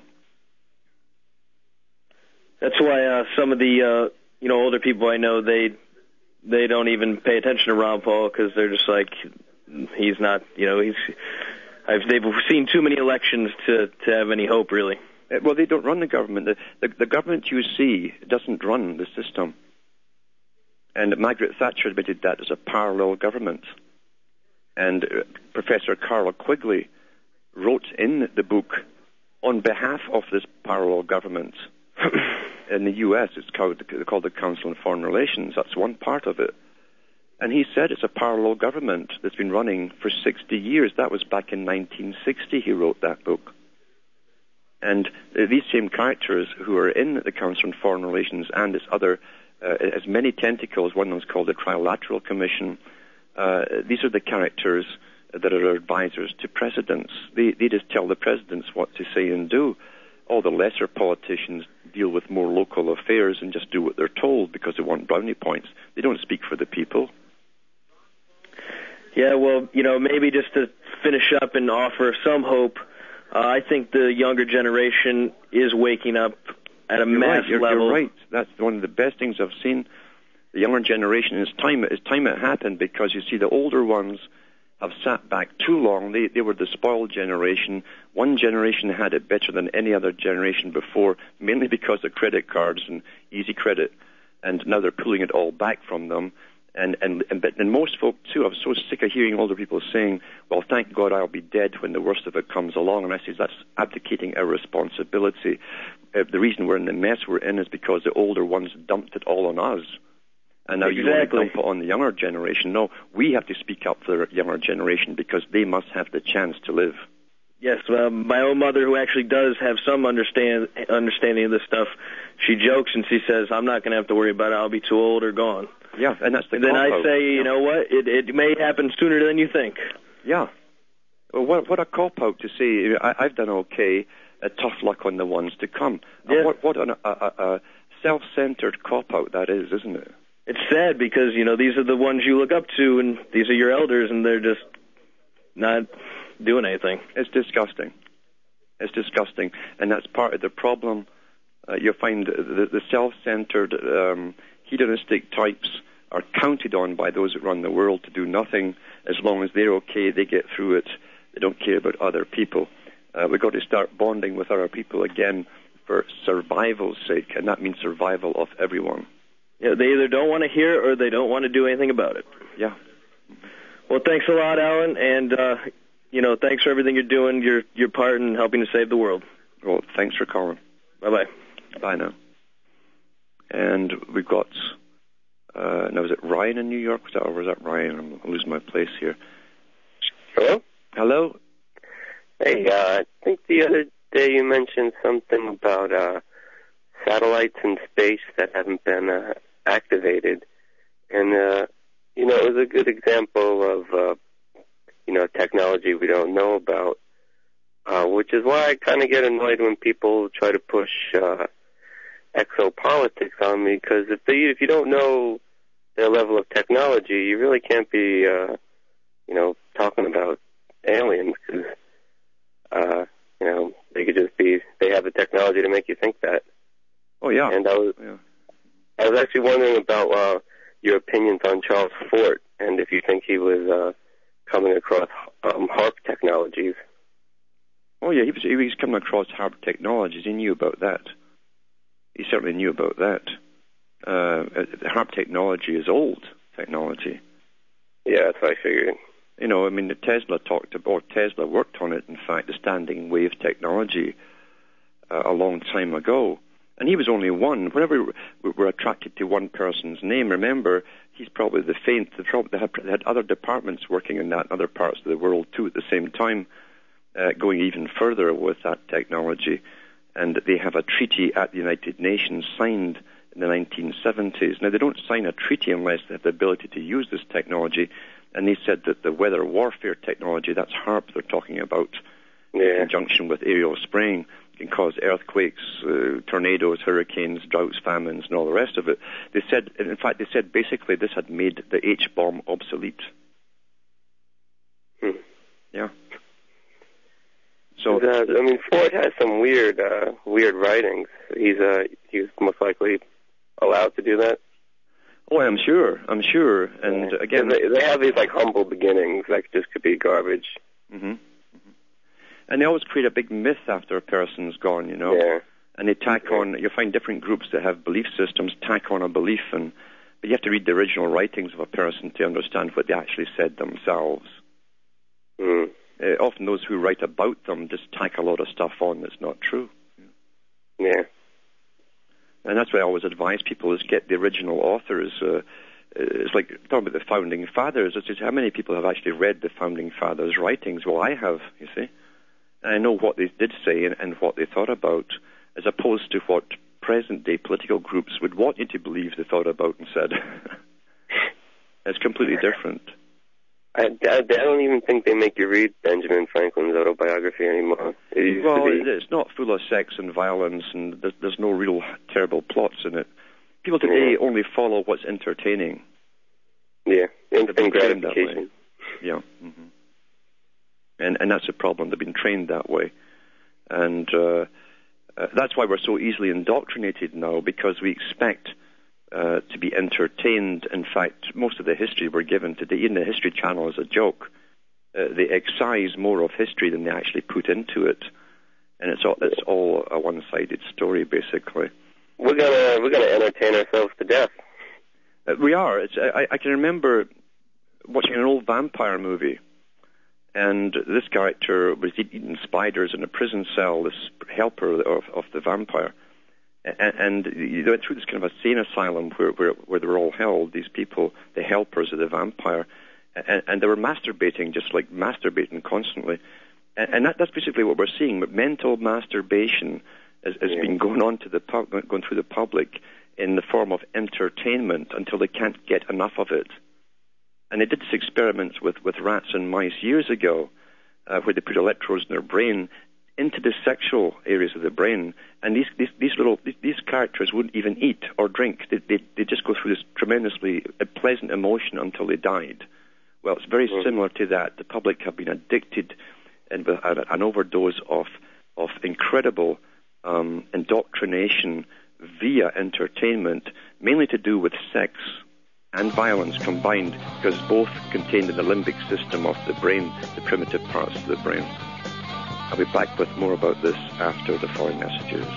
That's why some of the older people I know, they don't even pay attention to Ron Paul because they're just like, he's not, they've seen too many elections to have any hope, really. Well, they don't run the government. The government you see doesn't run the system. And Margaret Thatcher admitted that as a parallel government. And Professor Carla Quigley wrote in the book on behalf of this parallel government. In the U.S., it's called the Council on Foreign Relations. That's one part of it. And he said it's a parallel government that's been running for 60 years. That was back in 1960 he wrote that book. And these same characters who are in the Council on Foreign Relations and its other, as many tentacles, one of them is called the Trilateral Commission. These are the characters that are advisors to presidents. They just tell the presidents what to say and do. All the lesser politicians deal with more local affairs and just do what they're told because they want brownie points. They don't speak for the people. Yeah, well, maybe just to finish up and offer some hope, I think the younger generation is waking up at a mass level. You're right. That's one of the best things I've seen. The younger generation, it's time it happened, because you see the older ones have sat back too long. They were the spoiled generation. One generation had it better than any other generation before, mainly because of credit cards and easy credit, and now they're pulling it all back from them. And most folk, too, I was so sick of hearing older people saying, well, thank God I'll be dead when the worst of it comes along. And I say, that's abdicating our responsibility. The reason we're in the mess we're in is because the older ones dumped it all on us. And now you want to dump it on the younger generation. No, we have to speak up for the younger generation because they must have the chance to live. Yes, my own mother, who actually does have some understanding of this stuff, she jokes and she says, I'm not going to have to worry about it. I'll be too old or gone. Yeah, and that's the Then I cop-out. say, you know what, it may happen sooner than you think. Yeah. Well, what a cop-out to say, I've done okay, tough luck on the ones to come. Yeah. What a self-centered cop-out that is, isn't it? It's sad because, these are the ones you look up to, and these are your elders, and they're just not doing anything. It's disgusting. It's disgusting, and that's part of the problem. You'll find the self-centered, hedonistic types are counted on by those that run the world to do nothing. As long as they're okay, they get through it. They don't care about other people. We've got to start bonding with other people again for survival's sake, and that means survival of everyone. Yeah, they either don't want to hear it or they don't want to do anything about it. Yeah. Well, thanks a lot, Alan, and thanks for everything you're doing, your part in helping to save the world. Well, thanks for calling. Bye-bye. Bye now. And we've got, now was it Ryan in New York? Or was that Ryan? I'm losing my place here. Hello? Hello? Hey, I think the other day you mentioned something about satellites in space that haven't been activated. And, it was a good example of, technology we don't know about, which is why I kind of get annoyed when people try to push exopolitics on me, because if you don't know their level of technology, you really can't be, talking about aliens, because, they could just be, they have the technology to make you think that. Oh, yeah. And I was actually wondering about your opinions on Charles Fort, and if you think he was coming across HAARP technologies. Oh, yeah, he was coming across HAARP technologies. He knew about that. He certainly knew about that. HAARP technology is old technology. Yeah, that's what I figured. Tesla worked on it, in fact, the standing wave technology a long time ago. And he was only one. Whenever we're attracted to one person's name, remember, he's probably the faint. They had other departments working in that in other parts of the world, too, at the same time, going even further with that technology. And they have a treaty at the United Nations signed in the 1970s. Now, they don't sign a treaty unless they have the ability to use this technology. And they said that the weather warfare technology, that's HAARP they're talking about, in conjunction with aerial spraying, can cause earthquakes, tornadoes, hurricanes, droughts, famines, and all the rest of it. They said basically this had made the H-bomb obsolete. Yeah. So, Ford has some weird writings. He was most likely allowed to do that. Oh, I'm sure. And again, they have these humble beginnings that just could be garbage. Mm-hmm. And they always create a big myth after a person's gone, Yeah. And they tack on. You find different groups that have belief systems tack on a belief, but you have to read the original writings of a person to understand what they actually said themselves. Mm. Often those who write about them just tack a lot of stuff on that's not true. Yeah. And that's why I always advise people is get the original authors. It's like talking about the Founding Fathers. It's just how many people have actually read the Founding Fathers' writings? Well, I have, you see. And I know what they did say and what they thought about, as opposed to what present-day political groups would want you to believe they thought about and said. It's completely different. I don't even think they make you read Benjamin Franklin's autobiography anymore. It's not full of sex and violence, and there's no real terrible plots in it. People today only follow what's entertaining. Yeah, instant gratification. Yeah. Mm-hmm. And that's the problem. They've been trained that way. And that's why we're so easily indoctrinated now, because we expect to be entertained. In fact, most of the history we're given today, even the History Channel is a joke. They excise more of history than they actually put into it. And it's all a one-sided story, basically. We're gonna entertain ourselves to death. We are. I can remember watching an old vampire movie, and this character was eating spiders in a prison cell, this helper of the vampire. And they went through this kind of a sane asylum where they were all held, these people, the helpers of the vampire, and they were masturbating, just like masturbating constantly. And that's basically what we're seeing. Mental masturbation has been going through the public in the form of entertainment until they can't get enough of it. And they did this experiments with rats and mice years ago, where they put electrodes in their brain into the sexual areas of the brain, and these characters wouldn't even eat or drink. They just go through this tremendously pleasant emotion until they died. Well, it's very similar to that. The public have been addicted and with an overdose of incredible indoctrination via entertainment, mainly to do with sex and violence combined, because both contained in the limbic system of the brain, the primitive parts of the brain. I'll be back with more about this after the following messages.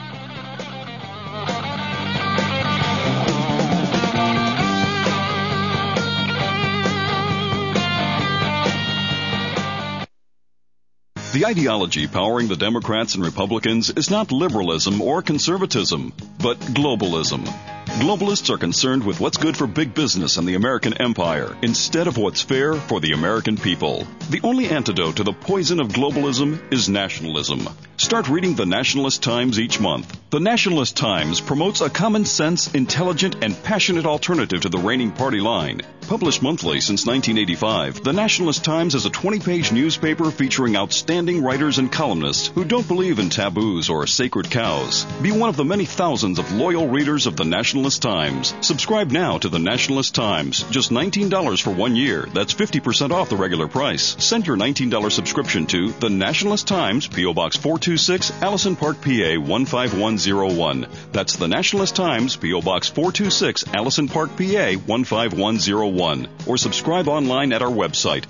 The ideology powering the Democrats and Republicans is not liberalism or conservatism, but globalism. Globalists are concerned with what's good for big business and the American empire instead of what's fair for the American people. The only antidote to the poison of globalism is nationalism. Start reading the Nationalist Times each month. The Nationalist Times promotes a common sense, intelligent, and passionate alternative to the reigning party line. Published monthly since 1985, the Nationalist Times is a 20-page newspaper featuring outstanding writers and columnists who don't believe in taboos or sacred cows. Be one of the many thousands of loyal readers of the Nationalist Times. Subscribe now to the Nationalist Times. Just $19 for 1 year. That's 50% off the regular price. Send your $19 subscription to the Nationalist Times, P.O. Box 426, Allison Park, PA 15101. That's the Nationalist Times, P.O. Box 426, Allison Park, PA 15101. Or subscribe online at our website,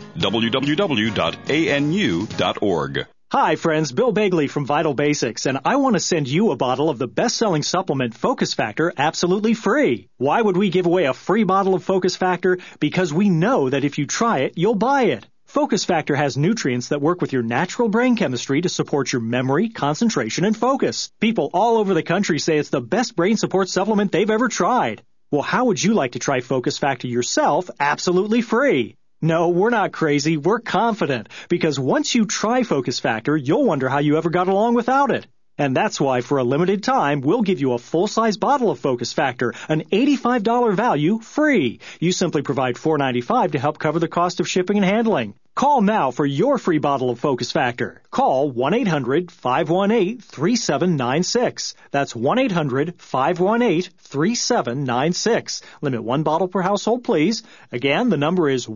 www.anu.org. Hi, friends. Bill Begley from Vital Basics, and I want to send you a bottle of the best-selling supplement Focus Factor absolutely free. Why would we give away a free bottle of Focus Factor? Because we know that if you try it, you'll buy it. Focus Factor has nutrients that work with your natural brain chemistry to support your memory, concentration, and focus. People all over the country say it's the best brain support supplement they've ever tried. Well, how would you like to try Focus Factor yourself absolutely free? No, we're not crazy. We're confident. Because once you try Focus Factor, you'll wonder how you ever got along without it. And that's why, for a limited time, we'll give you a full-size bottle of Focus Factor, an $85 value, free. You simply provide $4.95 to help cover the cost of shipping and handling. Call now for your free bottle of Focus Factor. Call 1-800-518-3796. That's 1-800-518-3796. Limit one bottle per household, please. Again, the number is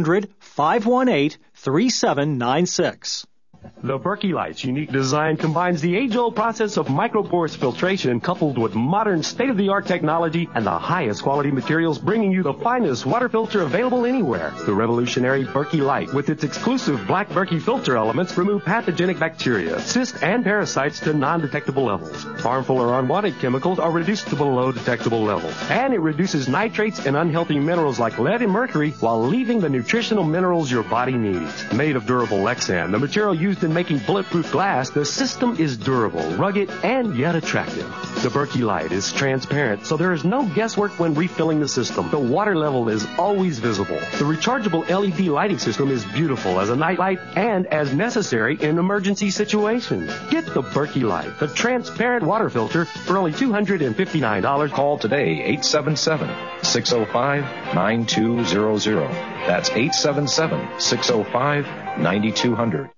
1-800-518-3796. The Berkey Light's unique design combines the age-old process of micropores filtration coupled with modern state-of-the-art technology and the highest quality materials, bringing you the finest water filter available anywhere. The revolutionary Berkey Light, with its exclusive black Berkey filter elements, remove pathogenic bacteria, cysts, and parasites to non-detectable levels. Harmful or unwanted chemicals are reduced to below detectable levels. And it reduces nitrates and unhealthy minerals like lead and mercury while leaving the nutritional minerals your body needs. Made of durable Lexan, the material used in making bulletproof glass, the system is durable, rugged, and yet attractive. The Berkey Light is transparent, so there is no guesswork when refilling the system. The water level is always visible. The rechargeable LED lighting system is beautiful as a night light and as necessary in emergency situations. Get the Berkey Light, the transparent water filter, for only $259. Call today, 877-605-9200. That's 877-605-9200.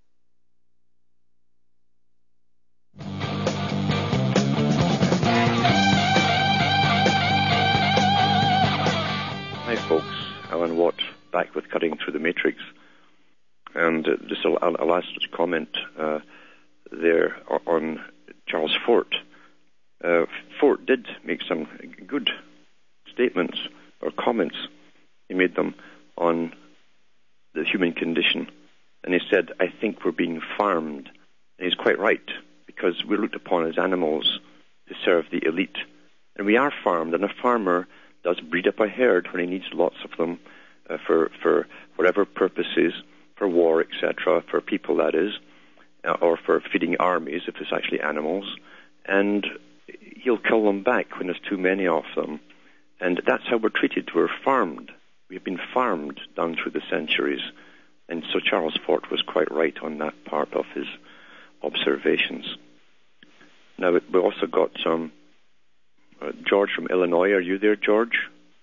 Alan Watt, back with Cutting Through the Matrix. And just a last comment there on Charles Fort. Fort did make some good statements or comments. He made them on the human condition. And he said, I think we're being farmed. And he's quite right, because we're looked upon as animals to serve the elite. And we are farmed, and a farmer does breed up a herd when he needs lots of them for whatever purposes, for war, etc., for people, that is, or for feeding armies if it's actually animals, and he'll kill them back when there's too many of them. And that's how we're treated. We're farmed. We've been farmed down through the centuries. And so Charles Fort was quite right on that part of his observations. Now, we also got George from Illinois. Are you there, George?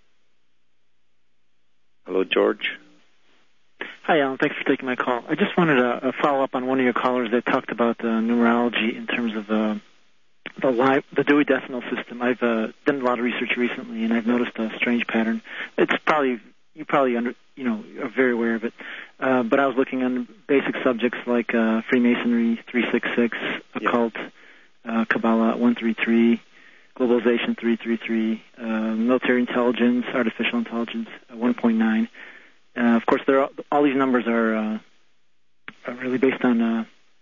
Hello, George. Hi, Alan. Thanks for taking my call. I just wanted to follow up on one of your callers that talked about numerology in terms of the Dewey Decimal System. I've done a lot of research recently, and I've noticed a strange pattern. It's probably you are very aware of it. But I was looking on basic subjects like Freemasonry 366, occult, Kabbalah 133, globalization 333, military intelligence, artificial intelligence 1.9. Of course, all these numbers are really based on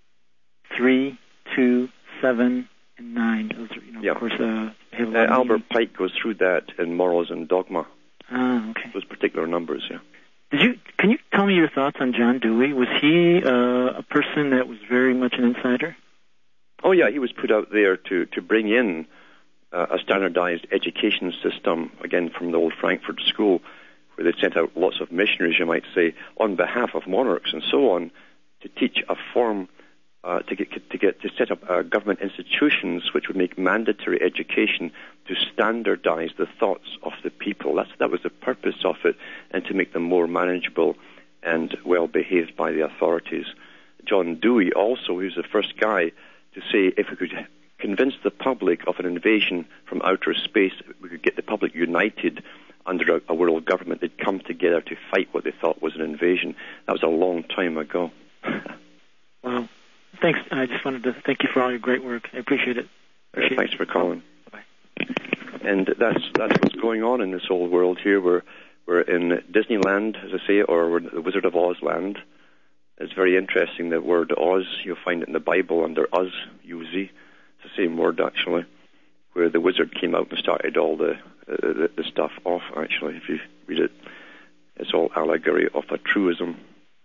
3, 2, 7, and 9. Those are, of course, Albert Pike goes through that in Morals and Dogma. Ah, okay. Those particular numbers, yeah. Can you tell me your thoughts on John Dewey? Was he a person that was very much an insider? Oh, yeah, he was put out there to bring in a standardized education system, again, from the old Frankfurt School, where they sent out lots of missionaries, you might say, on behalf of monarchs and so on, to teach a form, to set up government institutions which would make mandatory education to standardize the thoughts of the people. That was the purpose of it, and to make them more manageable and well behaved by the authorities. John Dewey also, he was the first guy to say if we could convince the public of an invasion from outer space, we could get the public united under a world government. They'd come together to fight what they thought was an invasion. That was a long time ago. Wow. Thanks. I just wanted to thank you for all your great work. I appreciate it. Thanks for calling. Bye-bye. And that's what's going on in this whole world here. We're in Disneyland, as I say, or we're in the Wizard of Oz land. It's very interesting, the word Oz. You'll find it in the Bible under Uz, U-Z. It's the same word, actually, where the wizard came out and started all the stuff off, actually, if you read it. It's all allegory of a truism.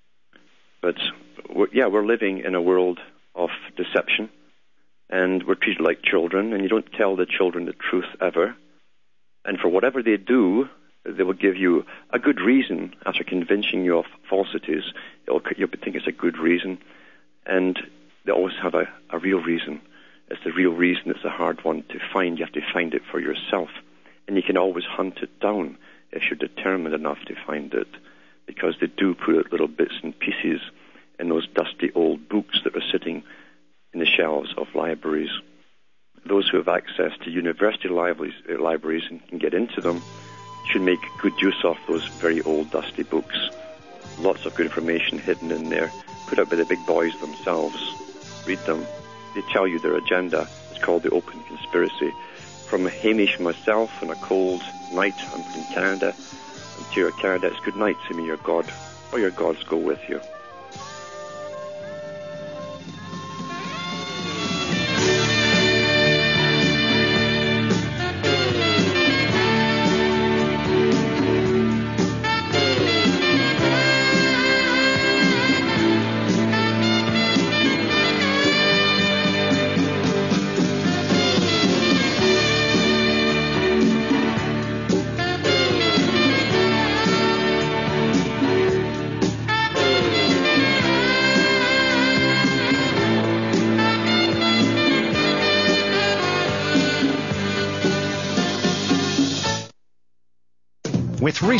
But, we're living in a world of deception, and we're treated like children, and you don't tell the children the truth ever. And for whatever they do, they will give you a good reason after convincing you of falsities. You'll think it's a good reason, and they always have a real reason. It's the real reason that's a hard one to find. You have to find it for yourself, and you can always hunt it down if you're determined enough to find it, because they do put out little bits and pieces in those dusty old books that are sitting in the shelves of libraries. Those who have access to university libraries and can get into them should make good use of those very old dusty books. Lots of good information hidden in there, put out by the big boys themselves. Read them. They tell you their agenda. It's called the Open Conspiracy. From Hamish and myself on a cold night, I'm from Canada, Ontario, Canada, it's good night to me, your God, or your gods go with you. With